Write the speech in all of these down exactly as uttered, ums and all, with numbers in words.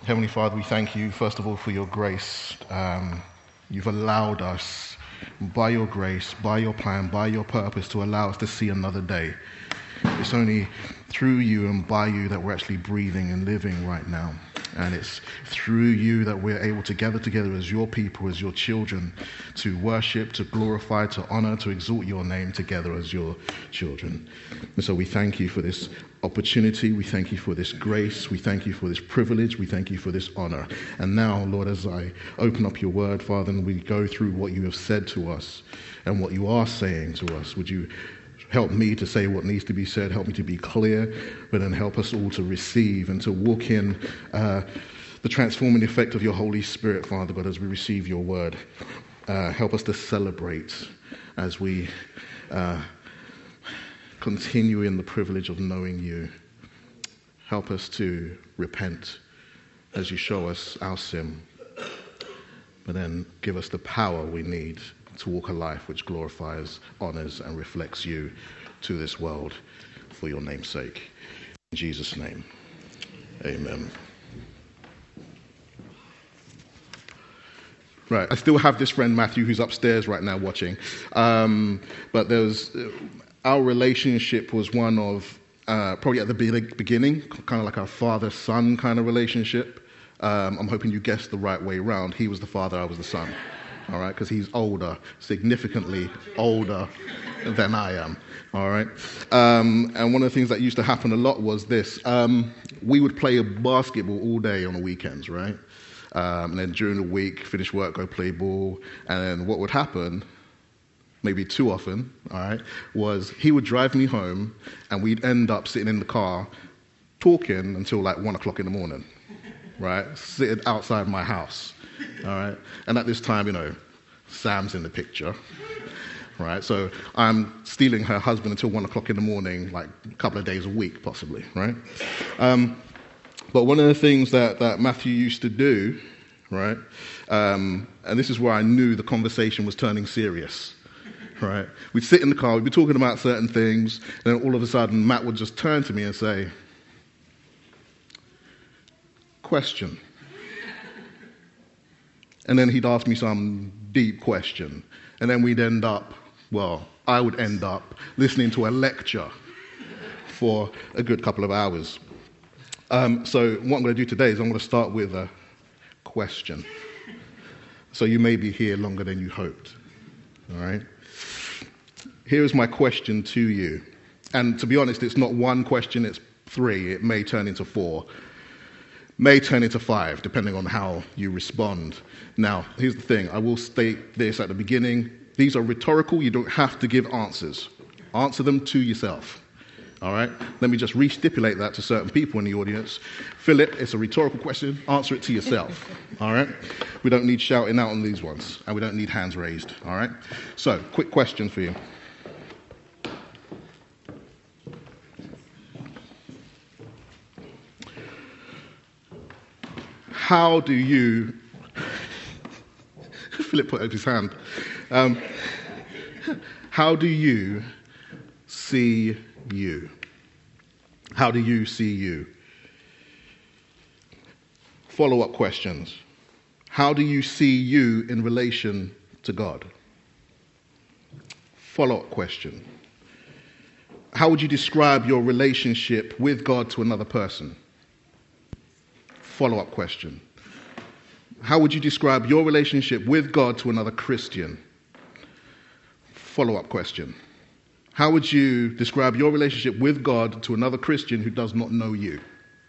Heavenly Father, we thank you, first of all, for your grace. Um, you've allowed us, by your grace, by your plan, by your purpose, to allow us to see another day. It's only through you and by you that we're actually breathing and living right now. And it's through you that we're able to gather together as your people, as your children, to worship, to glorify, to honor, to exalt your name together as your children. And so we thank you for this opportunity. We thank you for this grace. We thank you for this privilege. We thank you for this honor. And now, Lord, as I open up your word, Father, and we go through what you have said to us and what you are saying to us, would you help me to say what needs to be said, help me to be clear, but then help us all to receive and to walk in uh, the transforming effect of your Holy Spirit, Father God, as we receive your word. Uh, help us to celebrate as we uh, continue in the privilege of knowing you. Help us to repent as you show us our sin, but then give us the power we need to walk a life which glorifies, honors, and reflects you to this world for your name's sake. In Jesus' name, amen. Right, I still have this friend Matthew who's upstairs right now watching, um, but there was, uh, our relationship was one of, uh, probably at the be- beginning, kind of like a father-son kind of relationship. Um, I'm hoping you guessed the right way round. He was the father, I was the son. All right, because he's older, significantly older than I am. All right, um, and one of the things that used to happen a lot was this: um, we would play basketball all day on the weekends, right? Um, and then during the week, finish work, go play ball, and then what would happen, maybe too often, all right, was he would drive me home, and we'd end up sitting in the car talking until like one o'clock in the morning, right? Sitting outside my house. All right, and at this time, you know, Sam's in the picture, right? So I'm stealing her husband until one o'clock in the morning, like a couple of days a week, possibly, right? Um, but one of the things that, that Matthew used to do, right, um, and this is where I knew the conversation was turning serious, right? We'd sit in the car, we'd be talking about certain things, and then all of a sudden, Matt would just turn to me and say, "Question." And then he'd ask me some deep question. And then we'd end up, well, I would end up listening to a lecture for a good couple of hours. Um, so what I'm going to do today is I'm going to start with a question. So you may be here longer than you hoped. All right? Here is my question to you. And to be honest, it's not one question, it's three. It may turn into four. May turn into five, depending on how you respond. Now, here's the thing. I will state this at the beginning. These are rhetorical. You don't have to give answers. Answer them to yourself. All right? Let me just re-stipulate that to certain people in the audience. Philip, it's a rhetorical question. Answer it to yourself. All right? We don't need shouting out on these ones, and we don't need hands raised. All right? So, quick question for you. How do you, Philip put up his hand, um, how do you see you? How do you see you? Follow-up questions. How do you see you in relation to God? Follow-up question. How would you describe your relationship with God to another person? Follow-up question. How would you describe your relationship with God to another Christian? Follow-up question. How would you describe your relationship with God to another Christian who does not know you?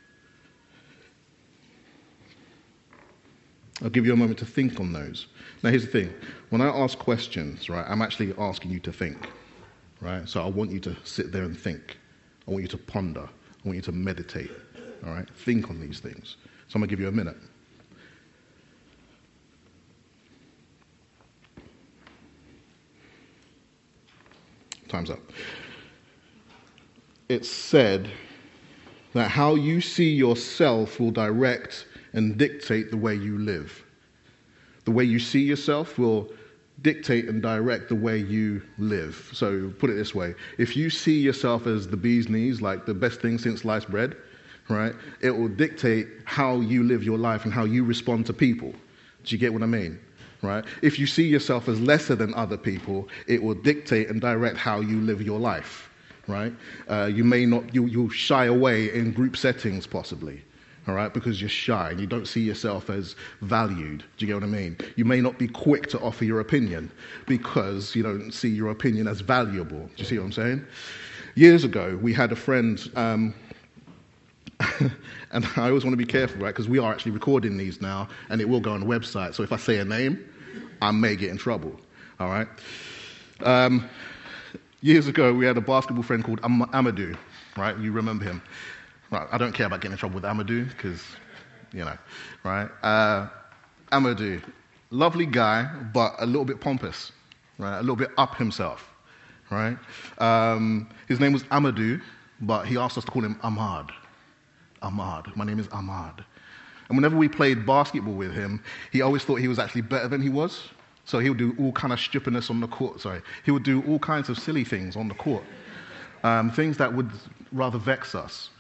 I'll give you a moment to think on those. Now, here's the thing. When I ask questions, right, I'm actually asking you to think, right? So I want you to sit there and think. I want you to ponder. I want you to meditate, all right? Think on these things. So I'm going to give you a minute. Time's up. It's said that how you see yourself will direct and dictate the way you live. The way you see yourself will dictate and direct the way you live. So put it this way. If you see yourself as the bee's knees, like the best thing since sliced bread, right? It will dictate how you live your life and how you respond to people. Do you get what I mean? Right? If you see yourself as lesser than other people, it will dictate and direct how you live your life. Right? Uh, you may not, you, you'll shy away in group settings possibly. All right? Because you're shy and you don't see yourself as valued. Do you get what I mean? You may not be quick to offer your opinion because you don't see your opinion as valuable. Do you see what I'm saying? Years ago, we had a friend, um, and I always want to be careful, right? Because we are actually recording these now, and it will go on the website. So if I say a name, I may get in trouble. All right? Um, years ago, we had a basketball friend called Am- Amadou, right? You remember him. Right, I don't care about getting in trouble with Amadou because, you know, right? Uh, Amadou, lovely guy, but a little bit pompous, right? A little bit up himself, right? Um, his name was Amadou, but he asked us to call him Ahmad. Ahmad. My name is Ahmad. And whenever we played basketball with him, he always thought he was actually better than he was. So he would do all kind of stupidness on the court. Sorry, he would do all kinds of silly things on the court, um, things that would rather vex us.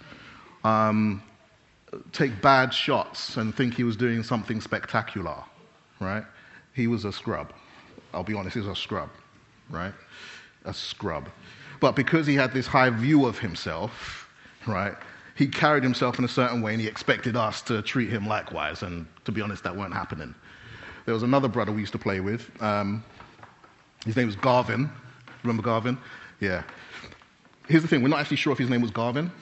Um, take bad shots and think he was doing something spectacular, right? He was a scrub. I'll be honest, he was a scrub, right? A scrub. But because he had this high view of himself, right, he carried himself in a certain way and he expected us to treat him likewise. And to be honest, that weren't happening. There was another brother we used to play with. Um, his name was Garvin. Remember Garvin? Yeah. Here's the thing, we're not actually sure if his name was Garvin,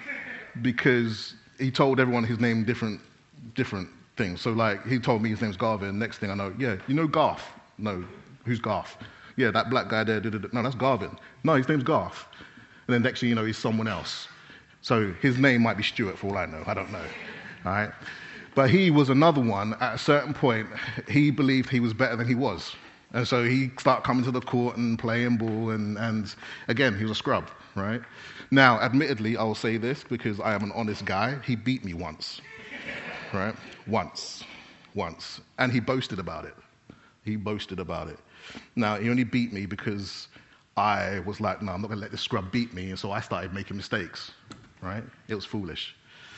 because he told everyone his name different different things. So like he told me his name's Garvin, next thing I know, yeah, you know Garth? No, who's Garth? Yeah, that black guy there, no, that's Garvin. No, his name's Garth. And then next thing you know, he's someone else. So his name might be Stuart for all I know, I don't know, all right? But he was another one, at a certain point, he believed he was better than he was. And so he started coming to the court and playing ball, and, and again, he was a scrub, right? Now, admittedly, I will say this because I am an honest guy. He beat me once, right? Once, once. And he boasted about it. He boasted about it. Now, he only beat me because I was like, no, I'm not going to let this scrub beat me. And so I started making mistakes, right? It was foolish.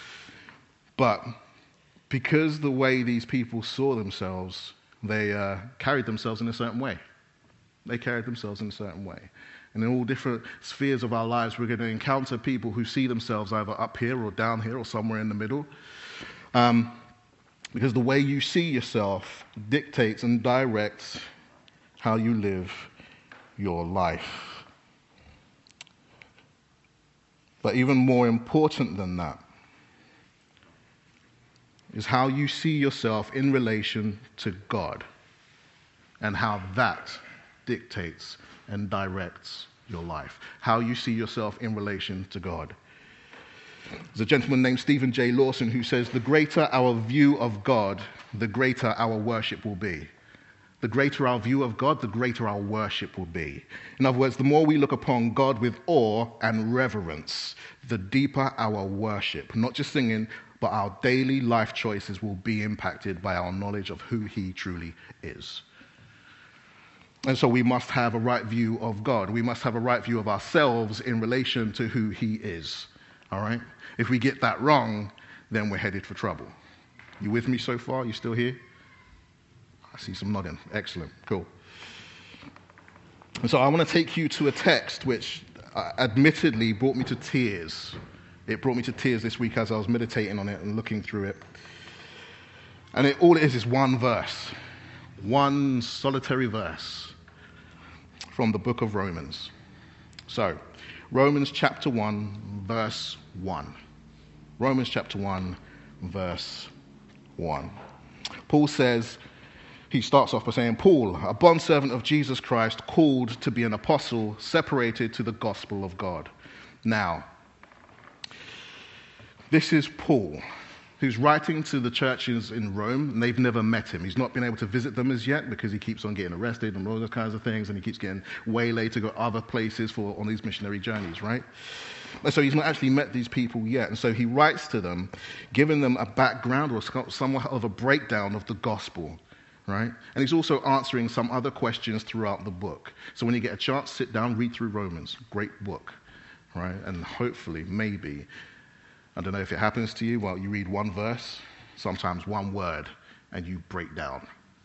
But because the way these people saw themselves, they uh, carried themselves in a certain way. They carried themselves in a certain way. And in all different spheres of our lives, we're going to encounter people who see themselves either up here or down here or somewhere in the middle. Um, because the way you see yourself dictates and directs how you live your life. But even more important than that is how you see yourself in relation to God and how that dictates and directs your life. How you see yourself in relation to God. There's a gentleman named Stephen J. Lawson who says, the greater our view of God, the greater our worship will be. The greater our view of God, the greater our worship will be. In other words, the more we look upon God with awe and reverence, the deeper our worship, not just singing, but our daily life choices will be impacted by our knowledge of who he truly is. And so we must have a right view of God. We must have a right view of ourselves in relation to who he is. All right? If we get that wrong, then we're headed for trouble. You with me so far? You still here? I see some nodding. Excellent. Cool. And so I want to take you to a text which uh, admittedly brought me to tears. It brought me to tears this week as I was meditating on it and looking through it. And it, all it is is one verse. One solitary verse from the book of Romans. So, Romans chapter one, verse one. Romans chapter one, verse one. Paul says, he starts off by saying, Paul, a bondservant of Jesus Christ, called to be an apostle, separated to the gospel of God. Now, this is Paul, who's writing to the churches in Rome, and they've never met him. He's not been able to visit them as yet because he keeps on getting arrested and all those kinds of things, and he keeps getting waylaid to go other places for on these missionary journeys, right? And so he's not actually met these people yet. And so he writes to them, giving them a background or somewhat of a breakdown of the gospel, right? And he's also answering some other questions throughout the book. So when you get a chance, sit down, read through Romans. Great book, right? And hopefully, maybe, I don't know if it happens to you. Well, you read one verse, sometimes one word, and you break down.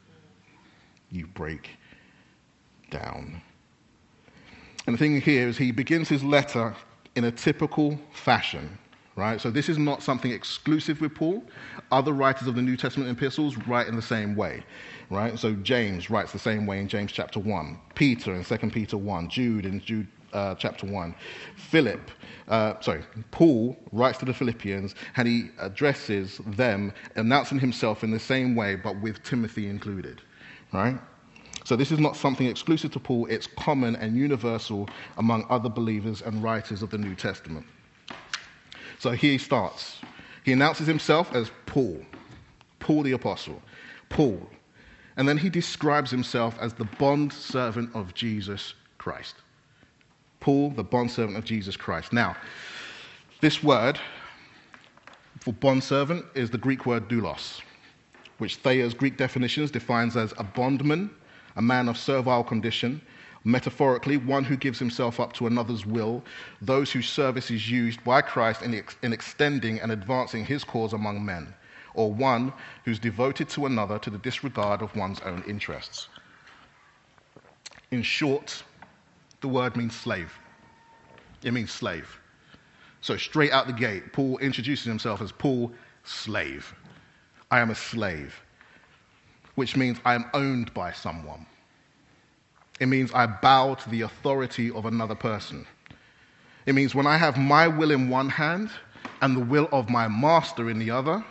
You break down. And the thing here is he begins his letter in a typical fashion, right? So this is not something exclusive with Paul. Other writers of the New Testament epistles write in the same way, right? So James writes the same way in James chapter one. Peter in Second Peter one. Jude in Jude uh, chapter one. Philip, uh, sorry, Paul writes to the Philippians and he addresses them, announcing himself in the same way, but with Timothy included, right? So this is not something exclusive to Paul. It's common and universal among other believers and writers of the New Testament. So here he starts. He announces himself as Paul, Paul the Apostle, Paul. And then he describes himself as the bondservant of Jesus Christ. Paul, the bondservant of Jesus Christ. Now, this word for bondservant is the Greek word doulos, which Thayer's Greek definitions defines as a bondman, a man of servile condition, metaphorically, one who gives himself up to another's will, those whose service is used by Christ in, ex- in extending and advancing his cause among men, or one who's devoted to another to the disregard of one's own interests. In short, the word means slave. It means slave. So straight out the gate, Paul introduces himself as Paul, slave. I am a slave, which means I am owned by someone. It means I bow to the authority of another person. It means when I have my will in one hand and the will of my master in the other,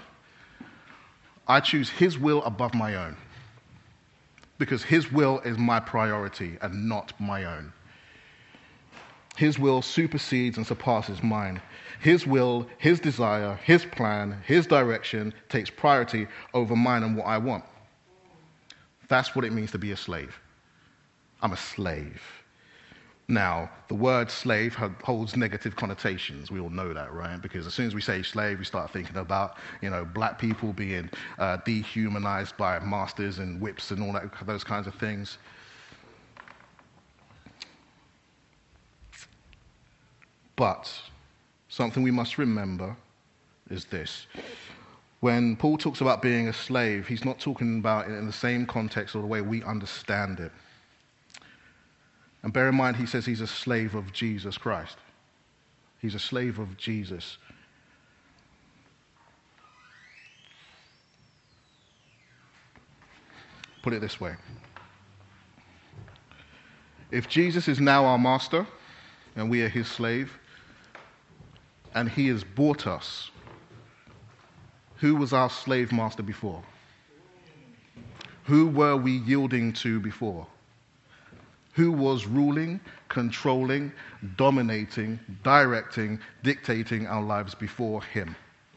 I choose his will above my own, because his will is my priority and not my own. His will supersedes and surpasses mine. His will, his desire, his plan, his direction takes priority over mine and what I want. That's what it means to be a slave. I'm a slave. Now, the word slave holds negative connotations. We all know that, right? Because as soon as we say slave, we start thinking about, you know, black people being uh, dehumanized by masters and whips and all that, those kinds of things. But something we must remember is this. When Paul talks about being a slave, he's not talking about it in the same context or the way we understand it. And bear in mind, he says he's a slave of Jesus Christ. He's a slave of Jesus. Put it this way. If Jesus is now our master, and we are his slave, and he has bought us, who was our slave master before? Who were we yielding to before? Who was ruling, controlling, dominating, directing, dictating our lives before him?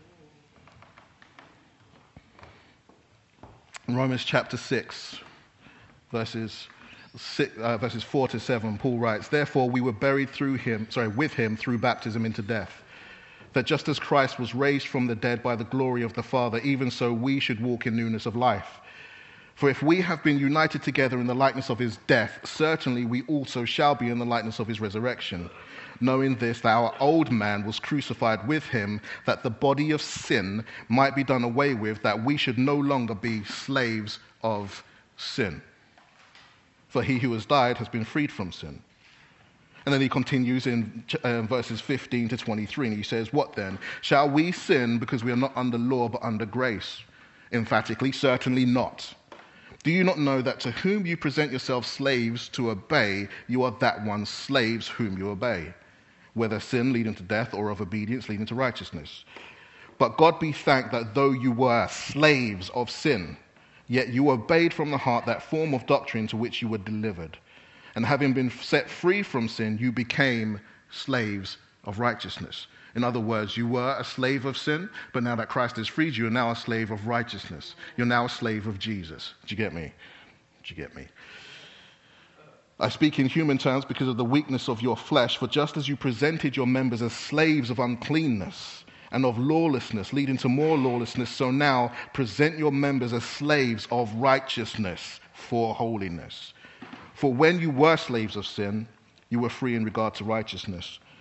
In Romans chapter six, verses six, uh, verses four to seven, Paul writes, "Therefore we were buried through him, sorry, with him through baptism into death, that just as Christ was raised from the dead by the glory of the Father, even so we should walk in newness of life. For if we have been united together in the likeness of his death, certainly we also shall be in the likeness of his resurrection, knowing this, that our old man was crucified with him, that the body of sin might be done away with, that we should no longer be slaves of sin. For he who has died has been freed from sin." And then he continues in uh, verses fifteen to twenty-three, and he says, "What then? Shall we sin because we are not under law but under grace? Emphatically, certainly not. Do you not know that to whom you present yourselves slaves to obey, you are that one's slaves whom you obey, whether sin leading to death or of obedience leading to righteousness? But God be thanked that though you were slaves of sin, yet you obeyed from the heart that form of doctrine to which you were delivered. And having been set free from sin, you became slaves of righteousness." In other words, you were a slave of sin, but now that Christ has freed you, you're now a slave of righteousness. You're now a slave of Jesus. Do you get me? Do you get me? I speak in human terms because of the weakness of your flesh, for just as you presented your members as slaves of uncleanness and of lawlessness, leading to more lawlessness, so now present your members as slaves of righteousness for holiness. For when you were slaves of sin, you were free in regard to righteousness.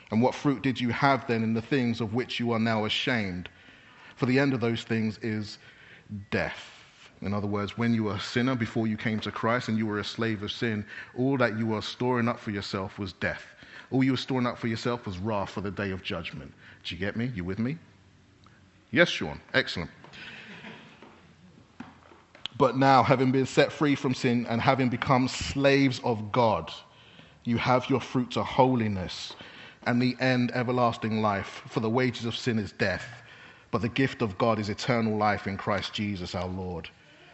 And what fruit did you have then in the things of which you are now ashamed? For the end of those things is death. In other words, when you were a sinner before you came to Christ and you were a slave of sin, all that you were storing up for yourself was death. All you were storing up for yourself was wrath for the day of judgment. Did you get me? You with me? Yes, Sean. Excellent. But now, having been set free from sin and having become slaves of God, you have your fruit to holiness and the end everlasting life. For the wages of sin is death, but the gift of God is eternal life in Christ Jesus our Lord.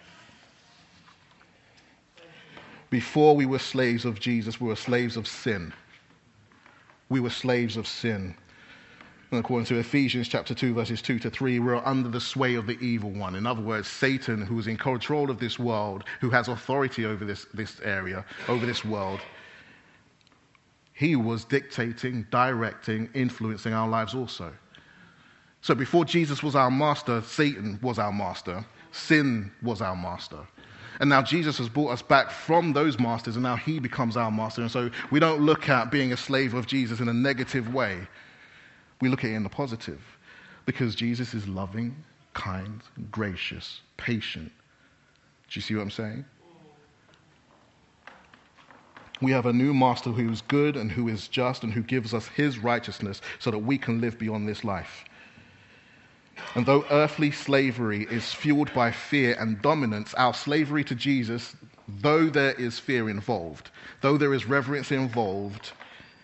Before we were slaves of Jesus, we were slaves of sin. We were slaves of sin. And according to Ephesians chapter two, verses two to three, we're under the sway of the evil one. In other words, Satan, who is in control of this world, who has authority over this, this area, over this world, he was dictating, directing, influencing our lives also. So before Jesus was our master, Satan was our master. Sin was our master. And now Jesus has brought us back from those masters, and now he becomes our master. And so we don't look at being a slave of Jesus in a negative way. We look at it in the positive, because Jesus is loving, kind, gracious, patient. Do you see what I'm saying? We have a new master who is good and who is just and who gives us his righteousness so that we can live beyond this life. And though earthly slavery is fueled by fear and dominance, our slavery to Jesus, though there is fear involved, though there is reverence involved,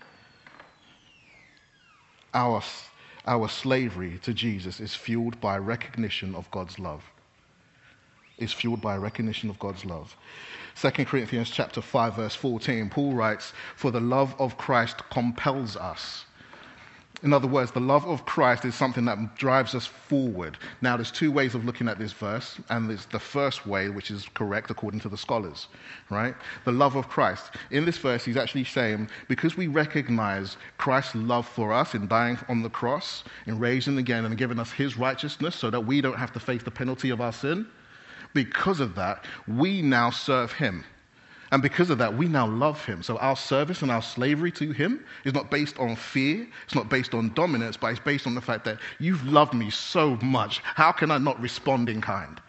our, our slavery to Jesus is fueled by recognition of God's love. Is fueled by recognition of God's love. Second Corinthians chapter five, verse fourteen, Paul writes, "For the love of Christ compels us." In other words, the love of Christ is something that drives us forward. Now, there's two ways of looking at this verse, and there's the first way, which is correct according to the scholars, right? The love of Christ. In this verse, he's actually saying, because we recognize Christ's love for us in dying on the cross, in raising again and giving us his righteousness so that we don't have to face the penalty of our sin, because of that, we now serve him. And because of that, we now love him. So our service and our slavery to him is not based on fear, it's not based on dominance, but it's based on the fact that you've loved me so much. How can I not respond in kind?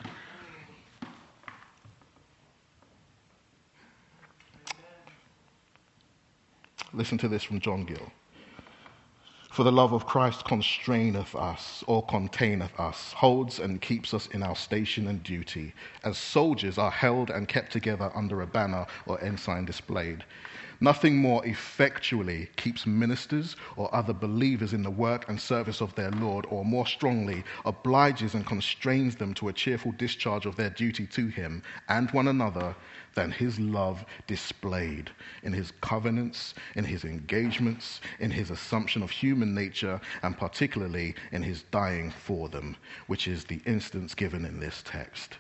Listen to this from John Gill. For the love of Christ constraineth us, or containeth us, holds and keeps us in our station and duty, as soldiers are held and kept together under a banner or ensign displayed. Nothing more effectually keeps ministers or other believers in the work and service of their Lord, or more strongly obliges and constrains them to a cheerful discharge of their duty to him and one another, than his love displayed in his covenants, in his engagements, in his assumption of human nature, and particularly in his dying for them, which is the instance given in this text.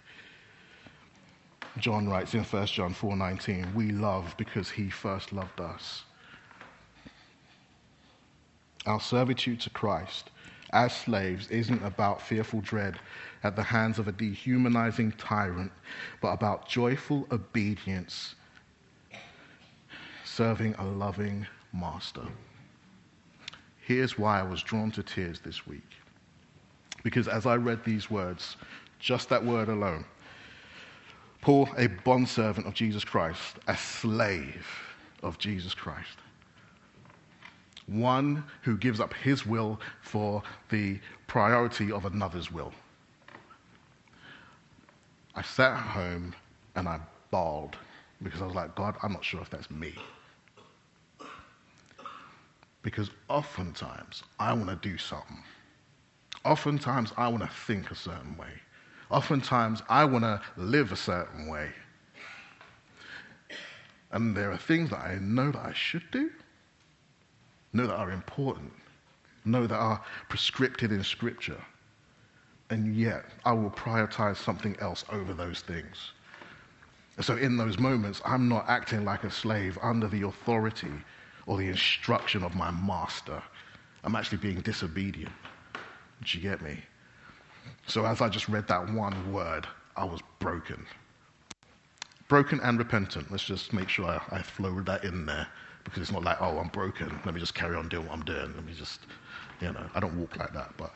John writes in First John four nineteen, we love because he first loved us. Our servitude to Christ as slaves isn't about fearful dread at the hands of a dehumanizing tyrant, but about joyful obedience, serving a loving master. Here's why I was drawn to tears this week. Because as I read these words, just that word alone, Paul, a bondservant of Jesus Christ, a slave of Jesus Christ, one who gives up his will for the priority of another's will. I sat at home and I bawled because I was like, God, I'm not sure if that's me. Because oftentimes I want to do something. Oftentimes I want to think a certain way. Oftentimes I want to live a certain way. And there are things that I know that I should do, know that are important, know that are prescripted in Scripture. And yet I will prioritize something else over those things. And so in those moments, I'm not acting like a slave under the authority or the instruction of my master. I'm actually being disobedient. Did you get me? So as I just read that one word, I was broken. Broken and repentant. Let's just make sure I, I flow that in there. because it's not like, oh, I'm broken, let me just carry on doing what I'm doing. Let me just, you know, I don't walk like that. But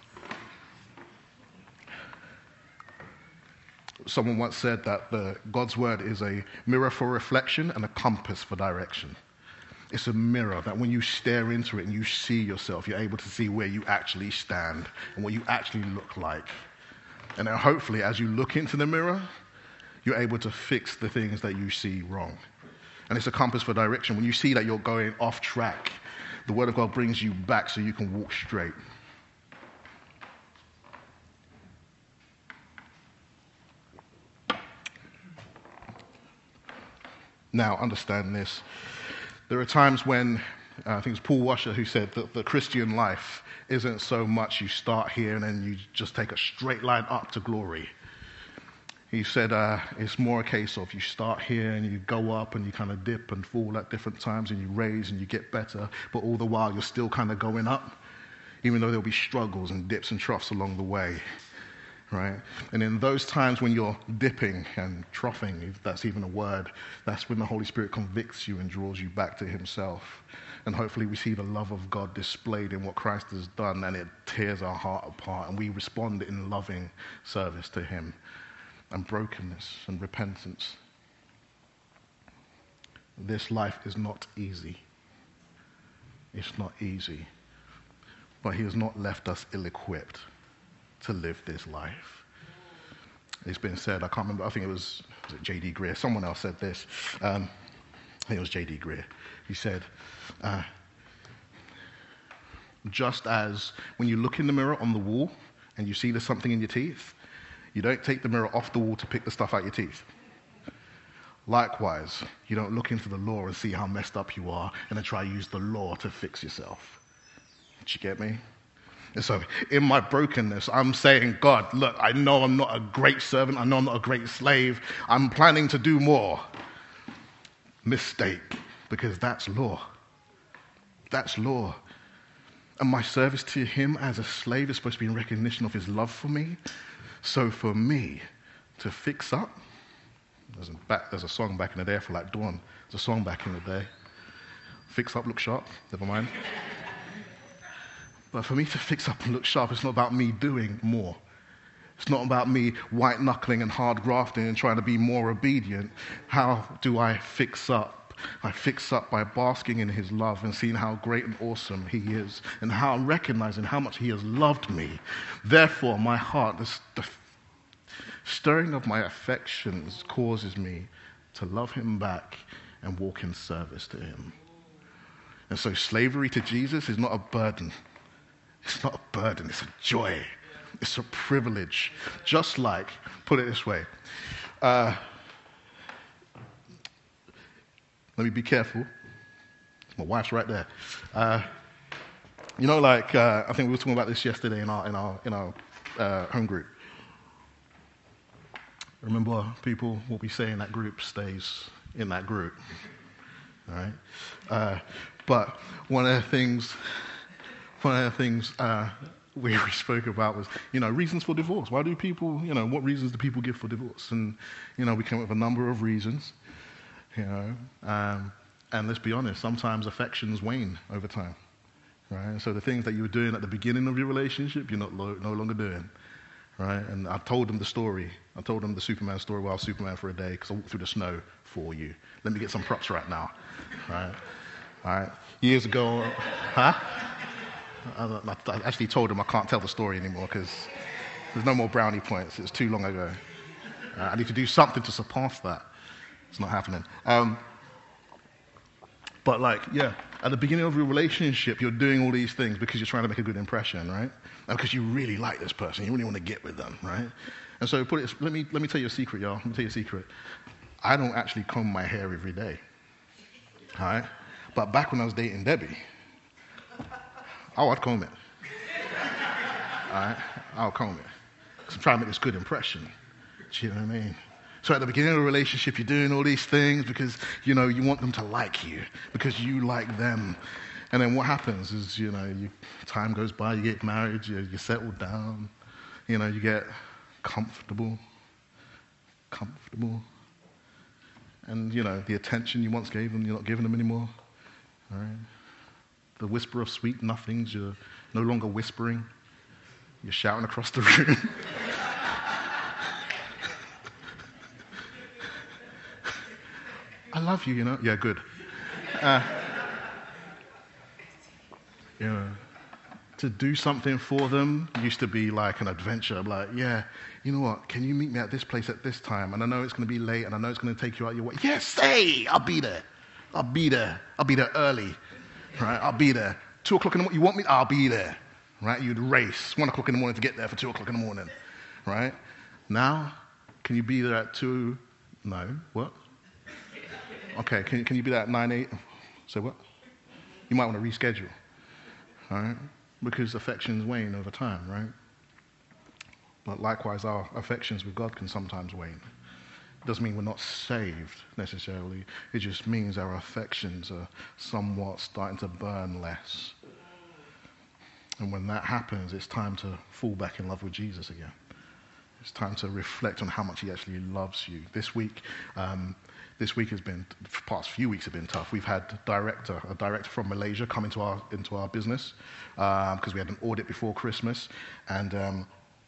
someone once said that the, God's word is a mirror for reflection and a compass for direction. It's a mirror that when you stare into it and you see yourself, you're able to see where you actually stand and what you actually look like. And then hopefully as you look into the mirror, you're able to fix the things that you see wrong. And it's a compass for direction. When you see that you're going off track, the word of God brings you back so you can walk straight. Now, understand this. There are times when, uh, I think it's Paul Washer who said that the Christian life isn't so much you start here and then you just take a straight line up to glory. He said uh, it's more a case of you start here and you go up and you kind of dip and fall at different times and you raise and you get better, but all the while you're still kind of going up, even though there'll be struggles and dips and troughs along the way. Right? And in those times when you're dipping and troughing, if that's even a word, that's when the Holy Spirit convicts you and draws you back to himself. And hopefully we see the love of God displayed in what Christ has done, and it tears our heart apart, and we respond in loving service to him and brokenness and repentance. This life is not easy. It's not easy. But he has not left us ill-equipped to live this life. It's been said, I can't remember, I think it was, was it J D Greer, someone else said this, um, I think it was J D Greer. He said, uh, just as when you look in the mirror on the wall and you see there's something in your teeth, you don't take the mirror off the wall to pick the stuff out your teeth. Likewise, you don't look into the law and see how messed up you are and then try to use the law to fix yourself. Did you get me? And so in my brokenness, I'm saying, God, look, I know I'm not a great servant. I know I'm not a great slave. I'm planning to do more. Mistake, because that's law. That's law. And my service to him as a slave is supposed to be in recognition of his love for me. So for me to fix up, there's a, back, there's a song back in the day, I feel like Dawn. There's a song back in the day. Fix up, look sharp, never mind. But for me to fix up and look sharp, it's not about me doing more. It's not about me white-knuckling and hard grafting and trying to be more obedient. How do I fix up? I fix up by basking in his love and seeing how great and awesome he is and how I'm recognizing how much he has loved me. Therefore, my heart, the, the stirring of my affections causes me to love him back and walk in service to him. And so slavery to Jesus is not a burden. It's not a burden, it's a joy. It's a privilege. Just like, put it this way, uh, let me be careful. My wife's right there. Uh, you know, like, uh, I think we were talking about this yesterday in our, in our, in our uh, home group. Remember, people, what we say in that group stays in that group. All right? Uh, but one of the things... One of the things uh, we spoke about was, you know, reasons for divorce. Why do people, you know, what reasons do people give for divorce? And, you know, we came up with a number of reasons, you know. Um, and let's be honest, sometimes affections wane over time, right? So the things that you were doing at the beginning of your relationship, you're not lo- no longer doing, right? And I told them the story. I told them the Superman story, well, I was Superman for a day because I walked through the snow for you. Let me get some props right now, right? All right. Years ago, huh? I actually told him I can't tell the story anymore because there's no more brownie points. It's too long ago. Uh, I need to do something to surpass that. It's not happening. Um, but like, yeah, at the beginning of your relationship, you're doing all these things because you're trying to make a good impression, right? And because you really like this person, you really want to get with them, right? And so put it. Let me let me tell you a secret, y'all. Let me tell you a secret. I don't actually comb my hair every day, all right? But back when I was dating Debbie, oh, I'd comb it. All right? I'll comb it. Because I'm trying to make this good impression. Do you know what I mean? So at the beginning of a relationship, you're doing all these things because, you know, you want them to like you, because you like them. And then what happens is, you know, you, time goes by, you get married, you, you settle down, you know, you get comfortable, comfortable. And, you know, the attention you once gave them, you're not giving them anymore. Right? The whisper of sweet nothings, you're no longer whispering. You're shouting across the room. I love you, you know. Yeah, good. Uh, you know, to do something for them used to be like an adventure. I'm like, yeah, you know what? Can you meet me at this place at this time? And I know it's going to be late, and I know it's going to take you out your way. Yes, hey, I'll be there. I'll be there. I'll be there early. Right? I'll be there. Two o'clock in the morning. You want me? I'll be there. Right? You'd race one o'clock in the morning to get there for two o'clock in the morning. Right? Now, can you be there at two? No. What? Okay. Can can you be there at nine eight? Say what? You might want to reschedule. All right? Because affections wane over time, right? But likewise, our affections with God can sometimes wane. It doesn't mean we're not saved necessarily. It just means our affections are somewhat starting to burn less. And when that happens, it's time to fall back in love with Jesus again. It's time to reflect on how much he actually loves you. This week, um, this week has been, the past few weeks have been tough. We've had director, a director from Malaysia come into our into our business because um, we had an audit before Christmas, and um,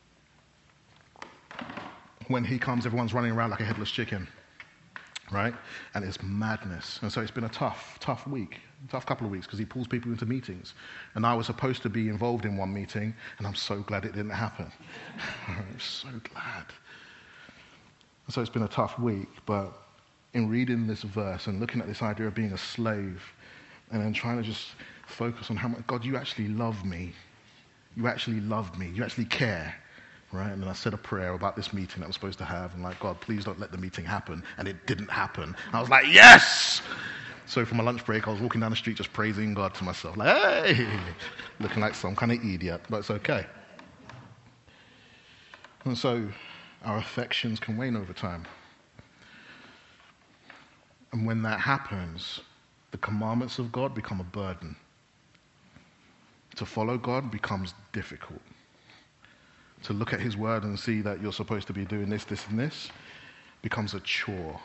when he comes, everyone's running around like a headless chicken, right? And it's madness. And so it's been a tough, tough week, tough couple of weeks, because he pulls people into meetings. And I was supposed to be involved in one meeting, and I'm so glad it didn't happen. I'm so glad. And so it's been a tough week, but in reading this verse and looking at this idea of being a slave, and then trying to just focus on how much, God, you actually love me. You actually love me. You actually care. Right? And then I said a prayer about this meeting that I was supposed to have, and like, God, please don't let the meeting happen. And it didn't happen. And I was like, yes! So for my lunch break, I was walking down the street just praising God to myself, like, hey! Looking like some kind of idiot, but it's okay. And so our affections can wane over time. And when that happens, the commandments of God become a burden. To follow God becomes difficult. To look at his word and see that you're supposed to be doing this, this, and this becomes a chore.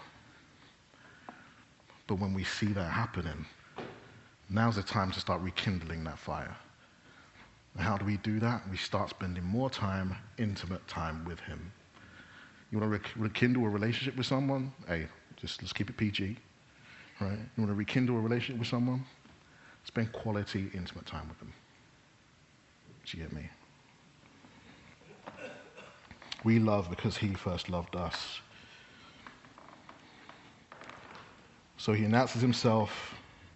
But when we see that happening, now's the time to start rekindling that fire. And how do we do that? We start spending more time, intimate time with him. You want to re- rekindle a relationship with someone? Hey, just let's keep it P G. Right? You want to rekindle a relationship with someone? Spend quality, intimate time with them. Do you get me? We love because he first loved us. So he announces himself,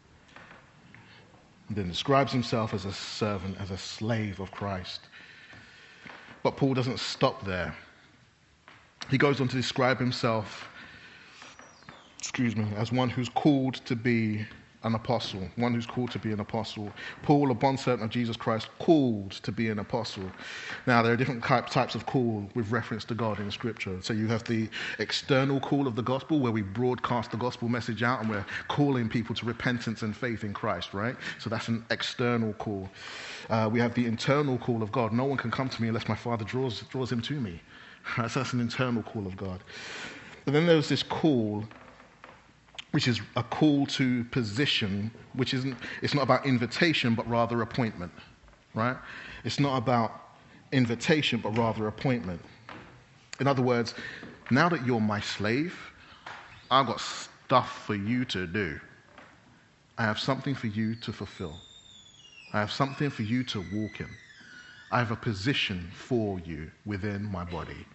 and then describes himself as a servant, as a slave of Christ. But Paul doesn't stop there. He goes on to describe himself, excuse me, as one who's called to be an apostle, one who's called to be an apostle. Paul, a bondservant of Jesus Christ, called to be an apostle. Now, there are different types of call with reference to God in Scripture. So you have the external call of the gospel, where we broadcast the gospel message out and we're calling people to repentance and faith in Christ, right? So that's an external call. Uh, we have the internal call of God. No one can come to me unless my Father draws, draws him to me. So that's an internal call of God. But then there's this call, which is a call to position, which isn't, it's not about invitation, but rather appointment, right? It's not about invitation, but rather appointment. In other words, now that you're my slave, I've got stuff for you to do. I have something for you to fulfill. I have something for you to walk in. I have a position for you within my body.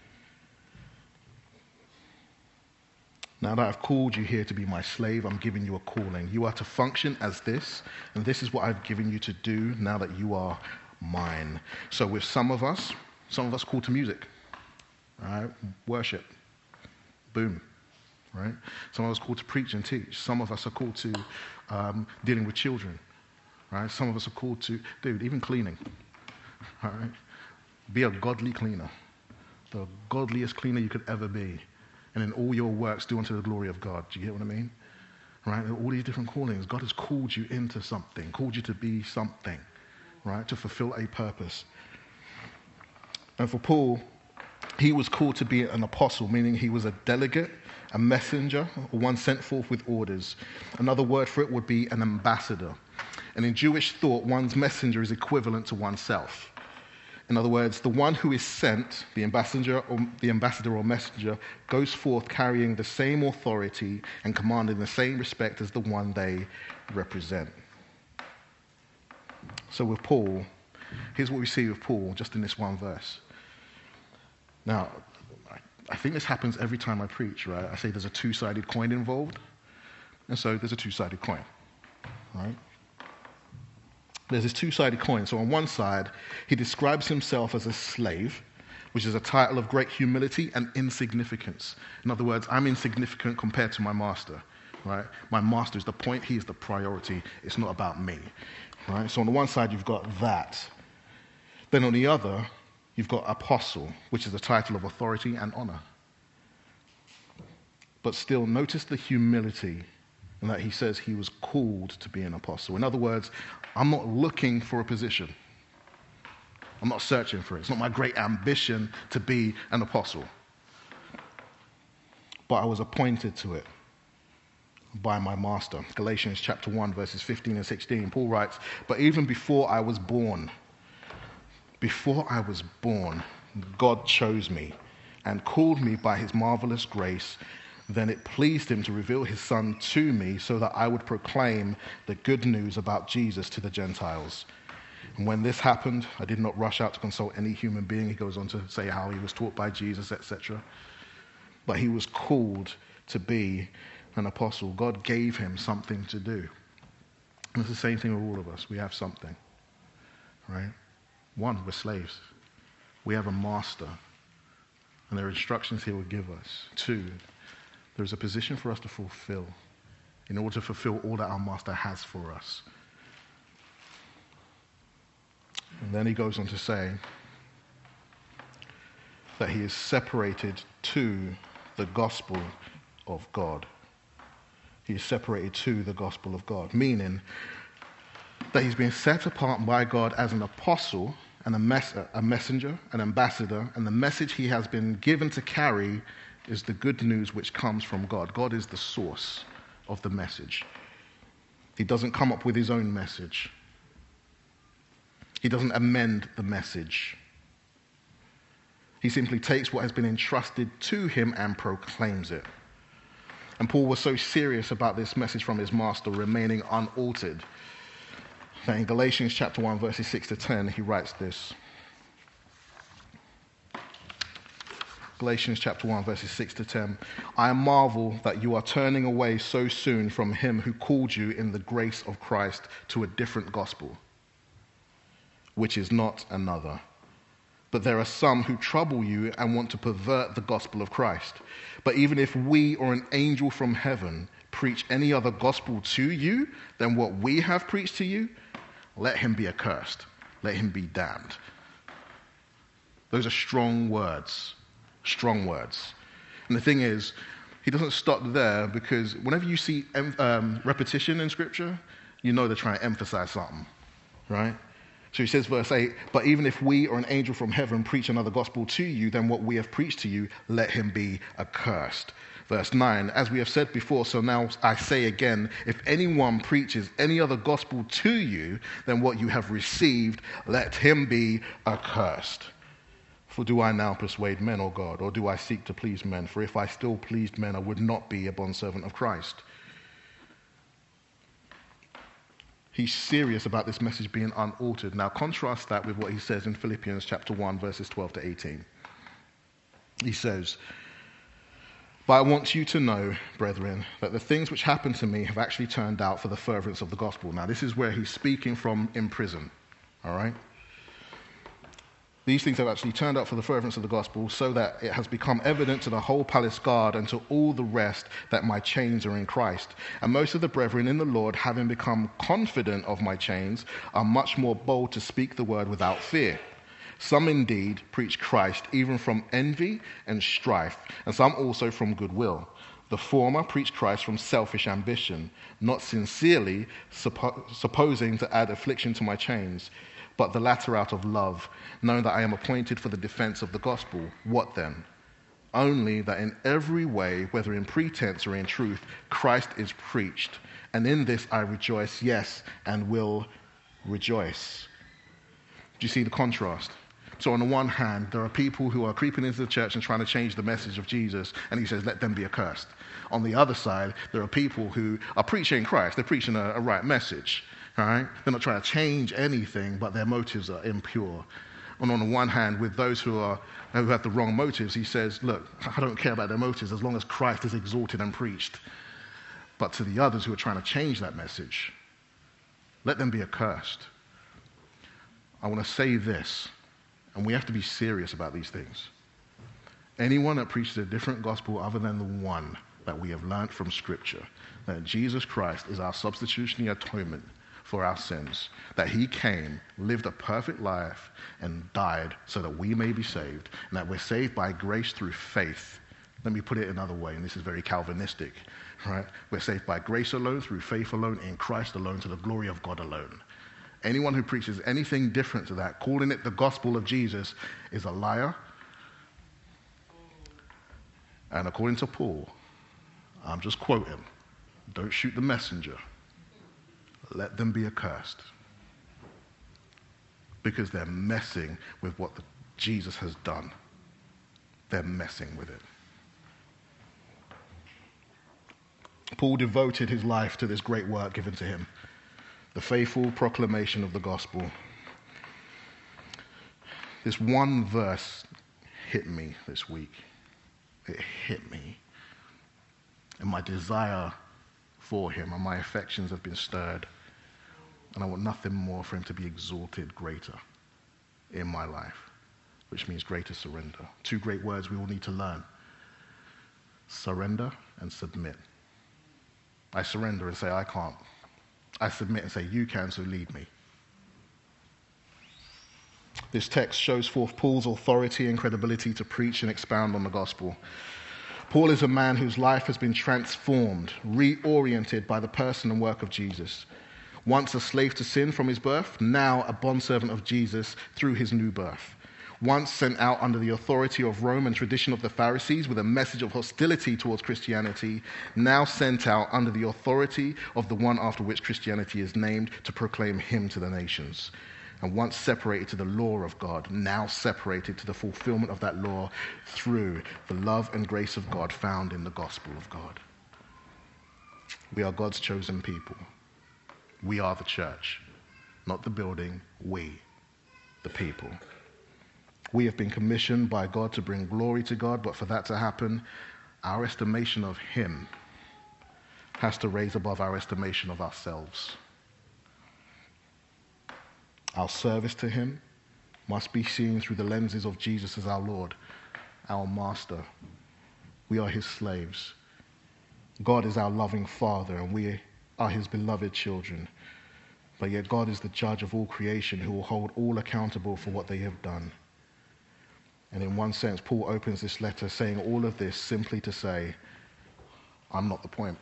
Now that I've called you here to be my slave, I'm giving you a calling. You are to function as this, and this is what I've given you to do now that you are mine. So with some of us, some of us called to music, right? Worship, boom, right? Some of us called to preach and teach. Some of us are called to um, dealing with children, right? Some of us are called to, dude, even cleaning, all right? Be a godly cleaner, the godliest cleaner you could ever be. And in all your works, do unto the glory of God. Do you get what I mean? Right? All these different callings. God has called you into something, called you to be something, right? To fulfill a purpose. And for Paul, He was called to be an apostle, meaning he was a delegate, a messenger, or one sent forth with orders. Another word for it would be an ambassador. And in Jewish thought, one's messenger is equivalent to oneself. In other words, the one who is sent, the ambassador or the ambassador or messenger, goes forth carrying the same authority and commanding the same respect as the one they represent. So with Paul, here's what we see with Paul just in this one verse. Now, I think this happens every time I preach, right? I say there's a two-sided coin involved, and so there's a two-sided coin, right? There's this two-sided coin. So on one side, he describes himself as a slave, which is a title of great humility and insignificance. In other words, I'm insignificant compared to my master, right? My master is the point, he is the priority. It's not about me, right? So on the one side, you've got that. Then on the other, you've got apostle, which is a title of authority and honor. But still, notice the humility in that he says he was called to be an apostle. In other words, I'm not looking for a position. I'm not searching for it. It's not my great ambition to be an apostle. But I was appointed to it by my master. Galatians chapter one, verses fifteen and sixteen, Paul writes, "But even before I was born, before I was born, God chose me and called me by his marvelous grace. Then it pleased him to reveal his son to me so that I would proclaim the good news about Jesus to the Gentiles. And when this happened, I did not rush out to consult any human being." He goes on to say how he was taught by Jesus, et cetera. But he was called to be an apostle. God gave him something to do. And it's the same thing with all of us. We have something, right? One, we're slaves. We have a master, and there are instructions he will give us. Two, there's a position for us to fulfill in order to fulfill all that our master has for us. And then he goes on to say that he is separated to the gospel of God. He is separated to the gospel of God, meaning that he's been set apart by God as an apostle and a, mess- a messenger, an ambassador, and the message he has been given to carry is the good news which comes from God. God is the source of the message. He doesn't come up with his own message. He doesn't amend the message. He simply takes what has been entrusted to him and proclaims it. And Paul was so serious about this message from his master remaining unaltered that in Galatians chapter one, verses six to ten, he writes this. Galatians chapter one, verses six to ten. "I marvel that you are turning away so soon from him who called you in the grace of Christ to a different gospel, which is not another. But there are some who trouble you and want to pervert the gospel of Christ. But even if we or an angel from heaven preach any other gospel to you than what we have preached to you, let him be accursed. Let him be damned." Those are strong words. Strong words. And the thing is, he doesn't stop there, because whenever you see um, repetition in Scripture, you know they're trying to emphasize something, right? So he says, verse eight, "But even if we or an angel from heaven preach another gospel to you than what we have preached to you, let him be accursed." Verse nine, "As we have said before, so now I say again, if anyone preaches any other gospel to you than what you have received, let him be accursed. For do I now persuade men, or God, or do I seek to please men? For if I still pleased men, I would not be a bondservant of Christ." He's serious about this message being unaltered. Now contrast that with what he says in Philippians chapter one, verses twelve to eighteen. He says, "But I want you to know, brethren, that the things which happened to me have actually turned out for the furtherance of the gospel." Now this is where he's speaking from in prison, all right? "These things have actually turned out for the furtherance of the gospel, so that it has become evident to the whole palace guard and to all the rest that my chains are in Christ. And most of the brethren in the Lord, having become confident of my chains, are much more bold to speak the word without fear. Some indeed preach Christ even from envy and strife, and some also from goodwill. The former preach Christ from selfish ambition, not sincerely, suppo- supposing to add affliction to my chains. but the latter out of love, knowing that I am appointed for the defense of the gospel. What then? Only that in every way, whether in pretense or in truth, Christ is preached. And in this I rejoice, yes, and will rejoice. Do you see the contrast? So on the one hand, there are people who are creeping into the church and trying to change the message of Jesus, and he says, let them be accursed. On the other side, there are people who are preaching Christ. They're preaching a, a right message, all right? They're not trying to change anything, but their motives are impure. And on the one hand, with those who are who have the wrong motives, he says, look, I don't care about their motives as long as Christ is exalted and preached. But to the others who are trying to change that message, let them be accursed. I want to say this, and we have to be serious about these things. Anyone that preaches a different gospel other than the one that we have learned from Scripture, that Jesus Christ is our substitutionary atonement for our sins, that he came, lived a perfect life, and died so that we may be saved, and that we're saved by grace through faith. Let me put it another way, and this is very Calvinistic, right? We're saved by grace alone, through faith alone, in Christ alone, to the glory of God alone. Anyone who preaches anything different to that, calling it the gospel of Jesus, is a liar. And according to Paul, I'm just quoting, don't shoot the messenger. Let them be accursed. Because they're messing with what the, Jesus has done. They're messing with it. Paul devoted his life to this great work given to him, the faithful proclamation of the gospel. This one verse hit me this week. It hit me. And my desire for him and my affections have been stirred. And I want nothing more for him to be exalted greater in my life, which means greater surrender. Two great words we all need to learn. Surrender and submit. I surrender and say, I can't. I submit and say, you can, so lead me. This text shows forth Paul's authority and credibility to preach and expound on the gospel. Paul is a man whose life has been transformed, reoriented by the person and work of Jesus. Once a slave to sin from his birth, now a bondservant of Jesus through his new birth. Once sent out under the authority of Rome and tradition of the Pharisees with a message of hostility towards Christianity, now sent out under the authority of the one after which Christianity is named to proclaim him to the nations. And once separated to the law of God, now separated to the fulfillment of that law through the love and grace of God found in the gospel of God. We are God's chosen people. We are the church, not the building, we, the people. We have been commissioned by God to bring glory to God, but for that to happen, our estimation of him has to raise above our estimation of ourselves. Our service to him must be seen through the lenses of Jesus as our Lord, our Master. We are his slaves. God is our loving Father, and we are his beloved children. But yet God is the judge of all creation who will hold all accountable for what they have done. And in one sense, Paul opens this letter saying all of this simply to say, I'm not the point.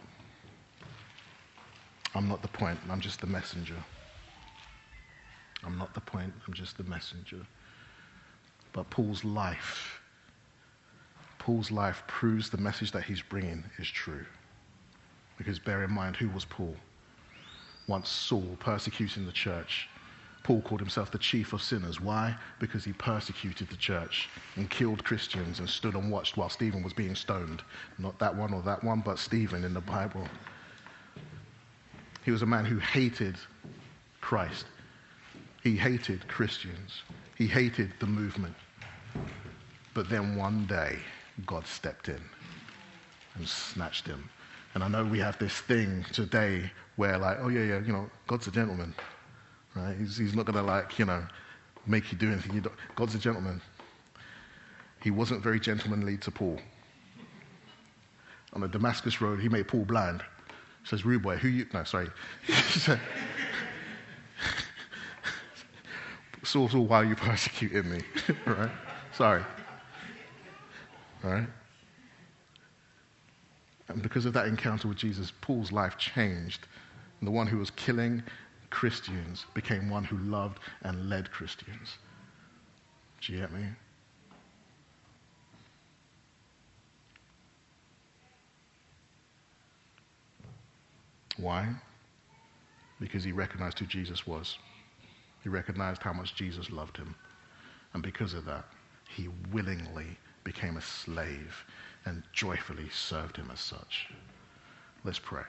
I'm not the point. I'm just the messenger. I'm not the point. I'm just the messenger. But Paul's life, Paul's life proves the message that he's bringing is true. Because bear in mind, who was Paul? Once Saul persecuting the church. Paul called himself the chief of sinners. Why? Because he persecuted the church and killed Christians and stood and watched while Stephen was being stoned. Not that one or that one, but Stephen in the Bible. He was a man who hated Christ. He hated Christians. He hated the movement. But then one day, God stepped in and snatched him. And I know we have this thing today where like, oh yeah, yeah, you know, God's a gentleman. Right? He's, he's not going to like, you know, make you do anything. You don't. God's a gentleman. He wasn't very gentlemanly to Paul. On the Damascus Road, he made Paul blind. He says, rude boy, who you, no, sorry. Saul, Saul, why are you persecuting me? Right? Sorry. Right? And because of that encounter with Jesus, Paul's life changed. And the one who was killing Christians became one who loved and led Christians. Do you get me? Why? Because he recognized who Jesus was. He recognized how much Jesus loved him. And because of that, he willingly became a slave and joyfully served him as such. Let's pray.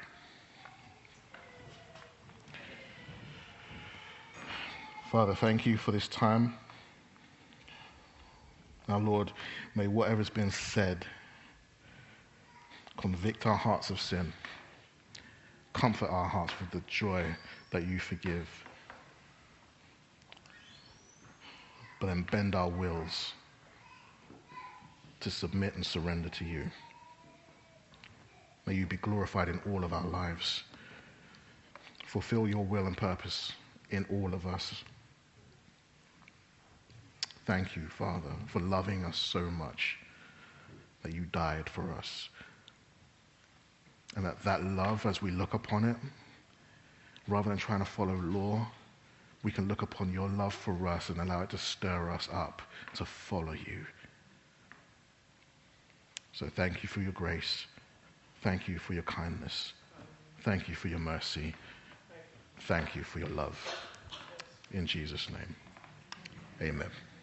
Father, thank you for this time. Now, Lord, may whatever's been said convict our hearts of sin. Comfort our hearts with the joy that you forgive. But then bend our wills to submit and surrender to you. May you be glorified in all of our lives. Fulfill your will and purpose in all of us. Thank you, Father, for loving us so much that you died for us. And that that love, as we look upon it, rather than trying to follow law, we can look upon your love for us and allow it to stir us up to follow you. So thank you for your grace. Thank you for your kindness. Thank you for your mercy. Thank you for your love. In Jesus' name, amen.